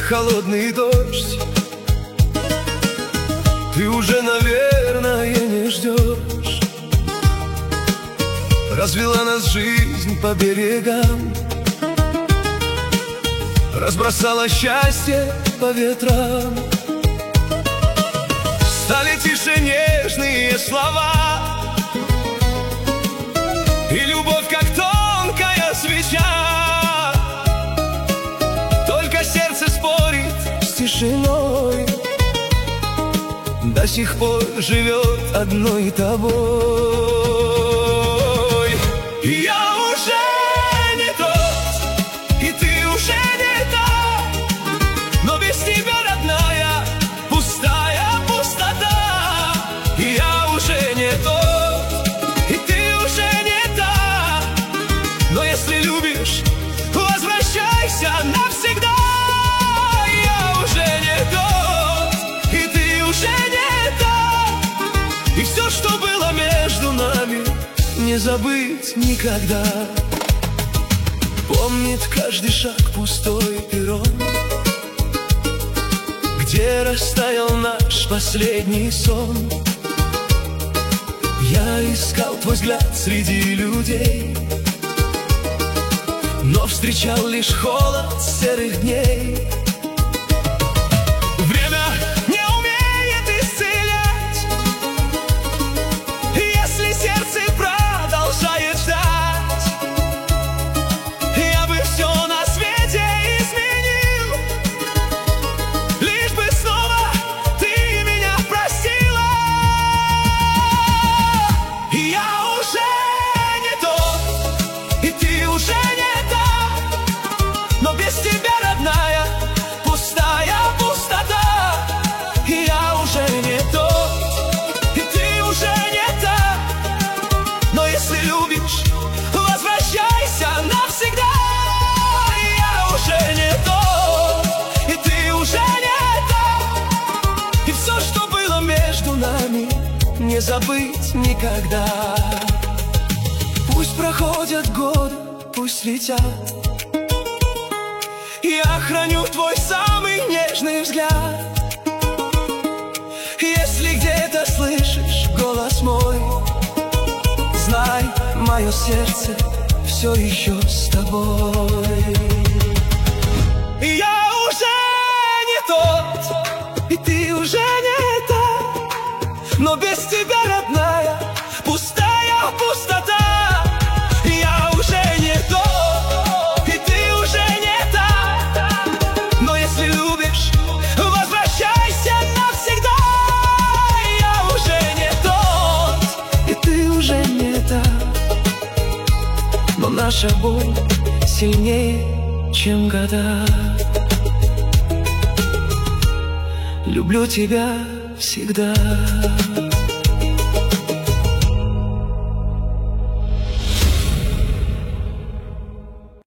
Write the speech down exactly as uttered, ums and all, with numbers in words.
холодный дождь. Ты уже, наверное, не ждешь. Развела нас жизнь по берегам, разбросала счастье по ветрам. Стали тише нежные слова, и любовь, как тонкая свеча. Только сердце спорит с тишиной, до сих пор живет одной тобой. И я уже не тот, и ты уже не та, но без тебя, родная, пустая пустота. И я уже не тот, и ты уже не та, но если любишь, возвращайся навсегда. Я уже не тот, и ты уже не та, и все, что было между нами, не забыть никогда. Помнит каждый шаг пустой перрон, где растаял наш последний сон. Я искал твой взгляд среди людей, но встречал лишь холод серых дней. Время не умеет исцелять, если сердце продолжает ждать. Я бы все на свете изменил, лишь бы снова ты меня простила. И я уже не тот, и ты уже не та, но без тебя, родная, пустая пустота. И я уже не тот, и ты уже не та, но если любишь, возвращайся навсегда. Я уже не тот, и ты уже не та, и все, что было между нами, не забыть никогда. Пусть проходят годы, пусть летят, я храню твой самый нежный взгляд. Если где-то слышишь голос мой, знай, мое сердце все еще с тобой. И я уже не тот, и ты уже не та, но без тебя, родная, пустая пустота. Я уже не тот, и ты уже не та, но если любишь, возвращайся навсегда. Я уже не тот, и ты уже не та, но наша боль сильнее, чем года. Люблю тебя всегда.